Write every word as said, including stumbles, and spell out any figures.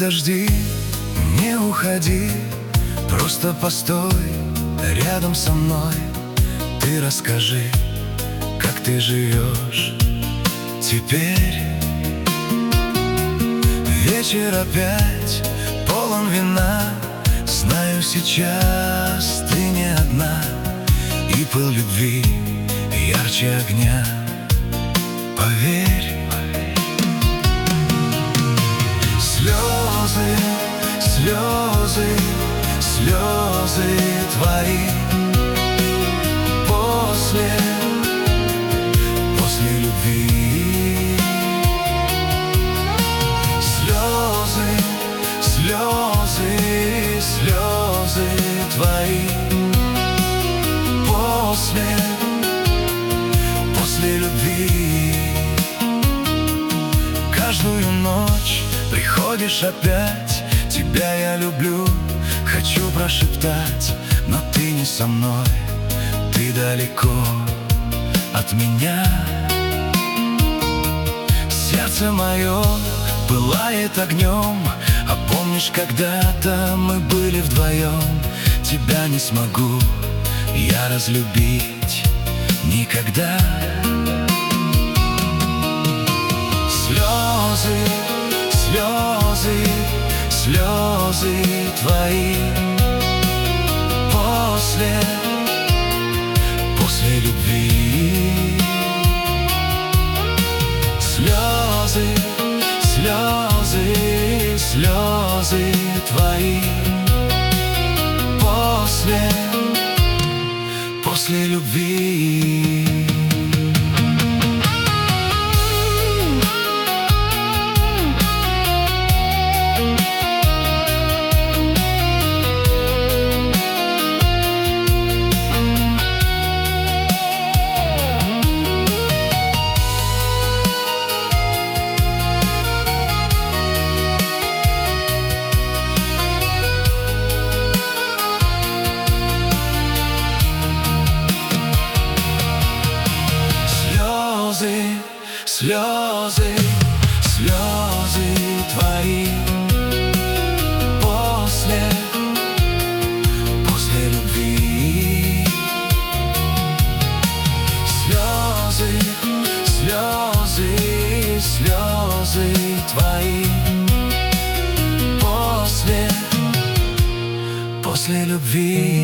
подожди, не уходи, просто постой рядом со мной. Ты расскажи, как ты живешь теперь. Вечер опять полон вина, знаю, сейчас ты не одна, и пыл любви ярче огня, поверь. Слезы, слезы, слезы твои после, после любви. Слезы, слезы, слезы твои после, после любви. Каждую ночь приходишь опять, тебя я люблю, хочу прошептать, но ты не со мной, ты далеко от меня. Сердце мое пылает огнем, а помнишь, когда-то мы были вдвоем? Тебя не смогу я разлюбить никогда. Слезы, слезы, слезы твои после, после любви. Слезы, слезы, слезы твои после, после любви. Слезы, слезы твои после, после любви. Слезы, слезы, слезы твои после, после любви.